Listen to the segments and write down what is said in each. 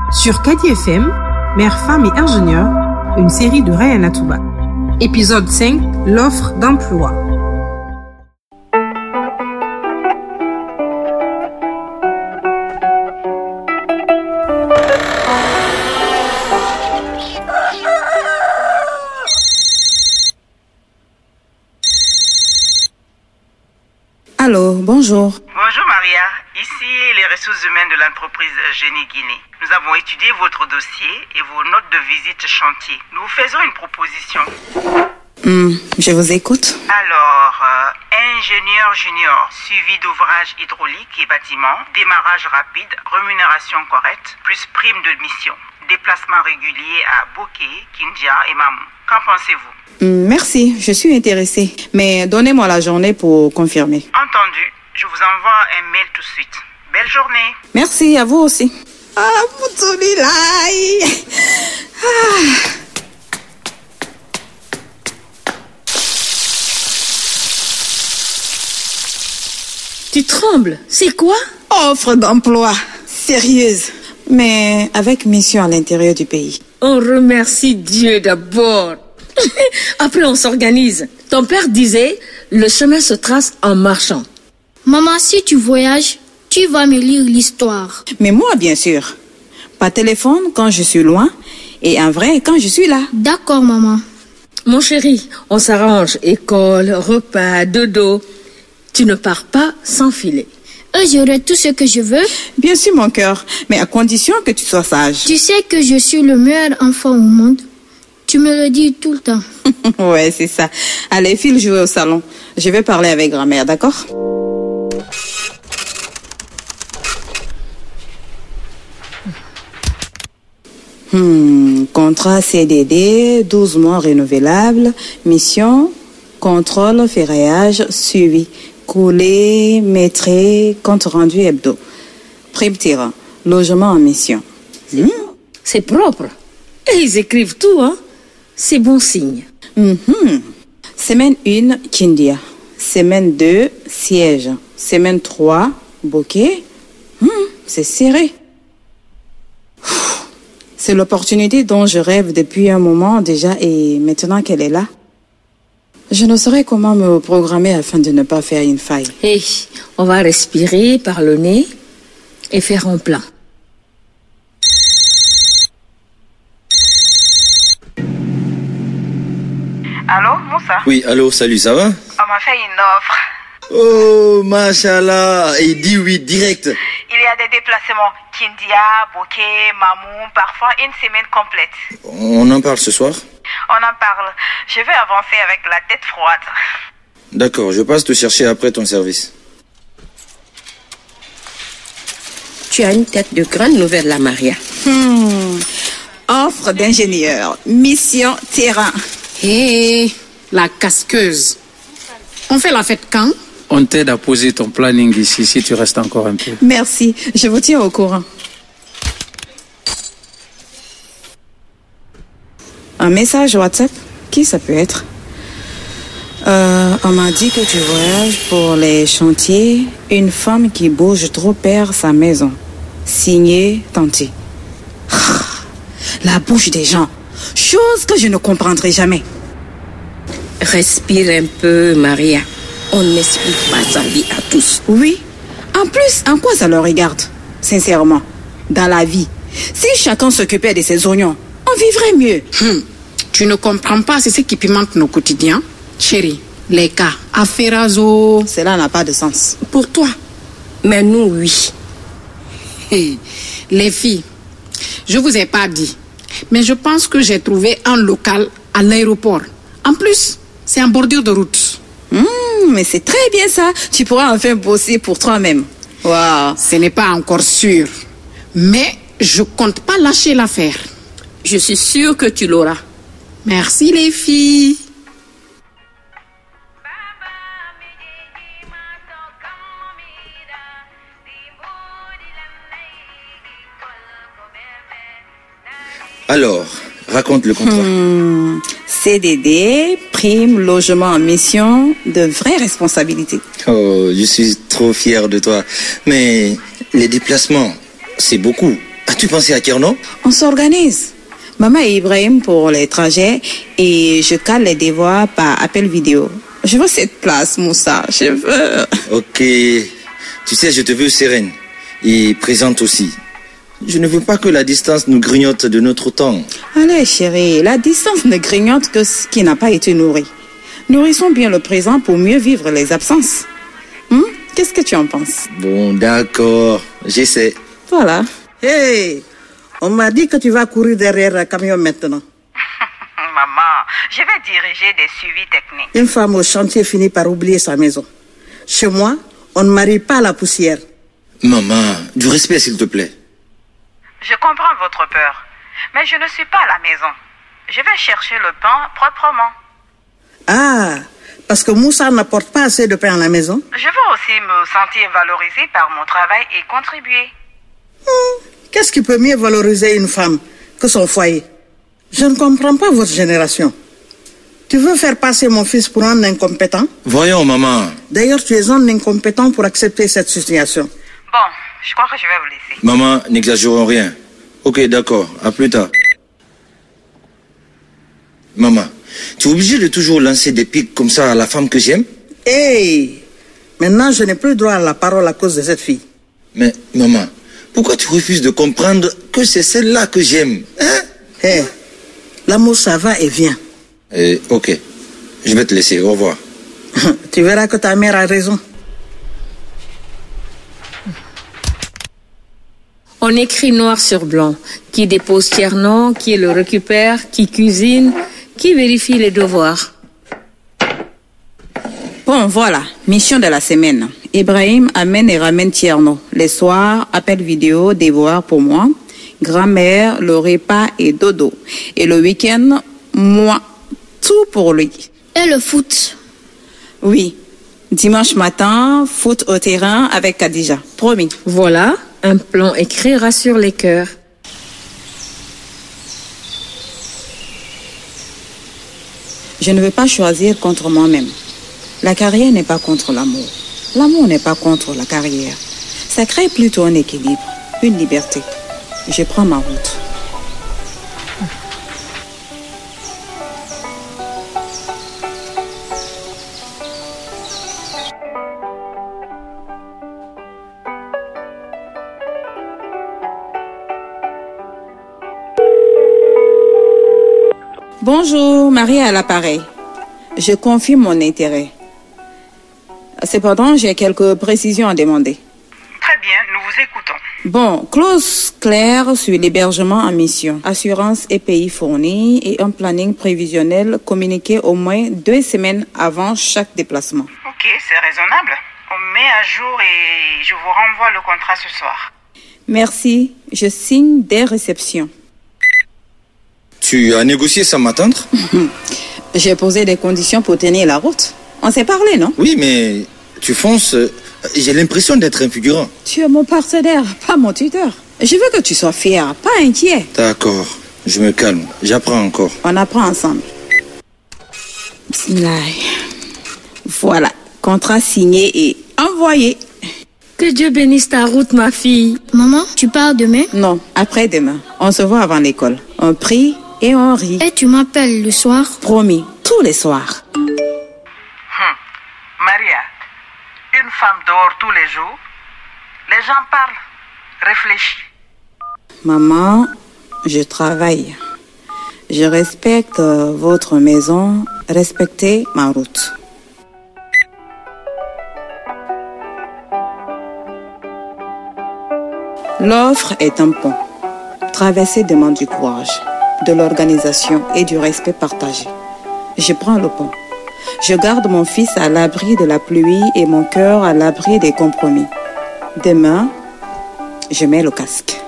Sur Kadi FM, Mère, femme et ingénieur, une série de Rayana Touba. Épisode 5, l'offre d'emploi. Allô, bonjour. Bonjour Maria, ici les ressources humaines de l'entreprise Génie Guinée. Nous avons étudié votre dossier et vos notes de visite chantier. Nous vous faisons une proposition. Je vous écoute. Alors, ingénieur junior, suivi d'ouvrage hydraulique et bâtiment, démarrage rapide, rémunération correcte, plus prime de mission, déplacement régulier à Boké, Kindia et Mamou. Qu'en pensez-vous? Merci, je suis intéressée. Mais donnez-moi la journée pour confirmer. Entendu. Je vous envoie un mail tout de suite. Belle journée. Merci, à vous aussi. Tu trembles, c'est quoi? Offre d'emploi, sérieuse, mais avec mission à l'intérieur du pays. On remercie Dieu d'abord. Après, on s'organise. Ton père disait, le chemin se trace en marchant. Maman, si tu voyages, tu vas me lire l'histoire. Mais moi, bien sûr. Pas téléphone quand je suis loin et un vrai quand je suis là. D'accord, maman. Mon chéri, on s'arrange. École, repas, dodo. Tu ne pars pas sans filet. J'aurai tout ce que je veux. Bien sûr, mon cœur, mais à condition que tu sois sage. Tu sais que je suis le meilleur enfant au monde. Tu me le dis tout le temps. Ouais, c'est ça. Allez, file jouer au salon. Je vais parler avec grand-mère, d'accord? Contrat CDD, 12 mois renouvelable, mission, contrôle, ferraillage, suivi, coulé, maîtrise, compte rendu hebdo, prime tirant, logement en mission. C'est propre. Et ils écrivent tout, hein? C'est bon signe. Semaine 1, Kindia. Semaine 2, siège. Semaine 3, Boké. C'est serré. C'est l'opportunité dont je rêve depuis un moment déjà et maintenant qu'elle est là, je ne saurais comment me programmer afin de ne pas faire une faille. Hey, on va respirer par le nez et faire un plan. Allô, Moussa? Oui, allô, salut, ça va? On m'a fait une offre. Oh, machallah, et dis oui, direct. Il y a des déplacements. Kindia, Boké, Mamou, parfois une semaine complète. On en parle ce soir? On en parle. Je vais avancer avec la tête froide. D'accord, je passe te chercher après ton service. Tu as une tête de grande nouvelle, la Maria. Offre d'ingénieur, mission terrain. Hé, la casqueuse. On fait la fête quand? On t'aide à poser ton planning ici si tu restes encore un peu. Merci, je vous tiens au courant. Un message WhatsApp? Qui ça peut être? On m'a dit que tu voyages pour les chantiers. Une femme qui bouge trop perd sa maison. Signé Tanti. La bouche des gens. Chose que je ne comprendrai jamais. Respire un peu, Maria. On n'explique pas sa vie à tous. Oui. En plus, en quoi ça leur regarde? Sincèrement, dans la vie, si chacun s'occupait de ses oignons, on vivrait mieux. Tu ne comprends pas, c'est ce qui pimente nos quotidiens. Chérie, les cas, affairazo. Cela n'a pas de sens. Pour toi. Mais nous, oui. Hey, les filles, je vous ai pas dit, mais je pense que j'ai trouvé un local à l'aéroport. En plus, c'est en bordure de route. Mais c'est très bien ça. Tu pourras enfin bosser pour toi-même. Waouh. Ce n'est pas encore sûr. Mais je compte pas lâcher l'affaire. Je suis sûre que tu l'auras. Merci les filles. Alors, raconte le contrat. CDD, prime, logement en mission, de vraies responsabilités. Oh, je suis trop fier de toi. Mais les déplacements, c'est beaucoup. À tu pensais à Kerno? On s'organise. Maman et Ibrahim pour les trajets et je cale les devoirs par appel vidéo. Je veux cette place, Moussa. Je veux. Ok. Tu sais, je te veux sereine et présente aussi. Je ne veux pas que la distance nous grignote de notre temps. Allez, chérie, la distance ne grignote que ce qui n'a pas été nourri. Nourrissons bien le présent pour mieux vivre les absences. Qu'est-ce que tu en penses? Bon, d'accord. J'essaie. Voilà. Hey, on m'a dit que tu vas courir derrière un camion maintenant. Maman, je vais diriger des suivis techniques. Une femme au chantier finit par oublier sa maison. Chez moi, on ne marie pas la poussière. Maman, du respect s'il te plaît. Je comprends votre peur, mais je ne suis pas à la maison. Je vais chercher le pain proprement. Ah, parce que Moussa n'apporte pas assez de pain à la maison. Je veux aussi me sentir valorisée par mon travail et contribuer. Qu'est-ce qui peut mieux valoriser une femme que son foyer? Je ne comprends pas votre génération. Tu veux faire passer mon fils pour un incompétent? Voyons, maman. D'ailleurs, tu es un incompétent pour accepter cette situation. Bon, je crois que je vais vous laisser. Maman, n'exagérons rien. Ok, d'accord. À plus tard. Maman, tu es obligée de toujours lancer des pics comme ça à la femme que j'aime? Hey! Maintenant, je n'ai plus droit à la parole à cause de cette fille. Mais, maman, pourquoi tu refuses de comprendre que c'est celle-là que j'aime? Hein? Hey, l'amour, ça va et vient. Ok. Je vais te laisser. Au revoir. Tu verras que ta mère a raison. On écrit noir sur blanc. Qui dépose Tiernon, qui le récupère, qui cuisine, qui vérifie les devoirs. Bon, voilà. Mission de la semaine. Ibrahim amène et ramène Tierno. Les soirs, appel vidéo, devoirs pour moi. Grand-mère, le repas et dodo. Et le week-end, moi. Tout pour lui. Et le foot? Oui. Dimanche matin, foot au terrain avec Khadija. Promis. Voilà, un plan écrit rassure les cœurs. Je ne veux pas choisir contre moi-même. La carrière n'est pas contre l'amour. L'amour n'est pas contre la carrière. Ça crée plutôt un équilibre, une liberté. Je prends ma route. Bonjour, Marie à l'appareil. Je confirme mon intérêt. Cependant, j'ai quelques précisions à demander. Très bien, nous vous écoutons. Bon, clause claire sur l'hébergement en mission, assurance et pays fournis et un planning prévisionnel communiqué au moins 2 semaines avant chaque déplacement. Ok, c'est raisonnable. On met à jour et je vous renvoie le contrat ce soir. Merci, je signe dès réception. Tu as négocié sans m'attendre? J'ai posé des conditions pour tenir la route. On s'est parlé, non? Oui, mais tu fonces. J'ai l'impression d'être un figurant. Tu es mon partenaire, pas mon tuteur. Je veux que tu sois fier, pas inquiet. D'accord, je me calme. J'apprends encore. On apprend ensemble. Bismillah. Voilà, contrat signé et envoyé. Que Dieu bénisse ta route, ma fille. Maman, tu pars demain? Non, après-demain. On se voit avant l'école. On prie et on rit. Et tu m'appelles le soir? Promis, tous les soirs. Maria, une femme dehors tous les jours. Les gens parlent. Réfléchis. Maman, je travaille. Je respecte votre maison. Respectez ma route. L'offre est un pont. Traverser demande du courage, de l'organisation et du respect partagé. Je prends le pont. Je garde mon fils à l'abri de la pluie et mon cœur à l'abri des compromis. Demain, je mets le casque.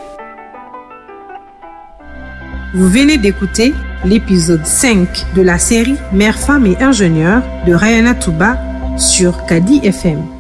Vous venez d'écouter l'épisode 5 de la série Mère, femme et ingénieur de Rayana Touba sur Kadi FM.